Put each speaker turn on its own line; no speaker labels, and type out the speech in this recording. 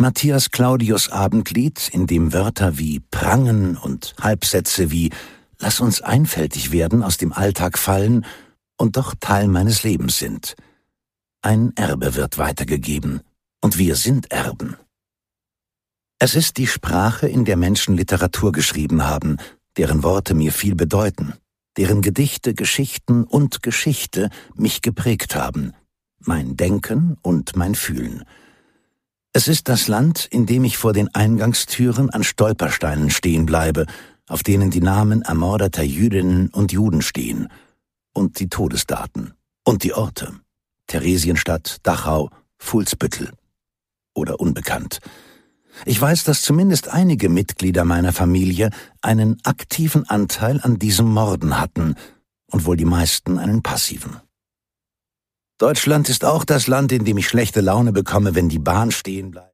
Matthias Claudius Abendlied, in dem Wörter wie prangen und Halbsätze wie »Lass uns einfältig werden« aus dem Alltag fallen und doch Teil meines Lebens sind. Ein Erbe wird weitergegeben, und wir sind Erben. Es ist die Sprache, in der Menschen Literatur geschrieben haben, deren Worte mir viel bedeuten, deren Gedichte, Geschichten und Geschichte mich geprägt haben, mein Denken und mein Fühlen. Es ist das Land, in dem ich vor den Eingangstüren an Stolpersteinen stehen bleibe, auf denen die Namen ermordeter Jüdinnen und Juden stehen und die Todesdaten und die Orte: Theresienstadt, Dachau, Fuhlsbüttel oder unbekannt. Ich weiß, dass zumindest einige Mitglieder meiner Familie einen aktiven Anteil an diesem Morden hatten und wohl die meisten einen passiven. Deutschland ist auch das Land, in dem ich schlechte Laune bekomme, wenn die Bahn stehen bleibt.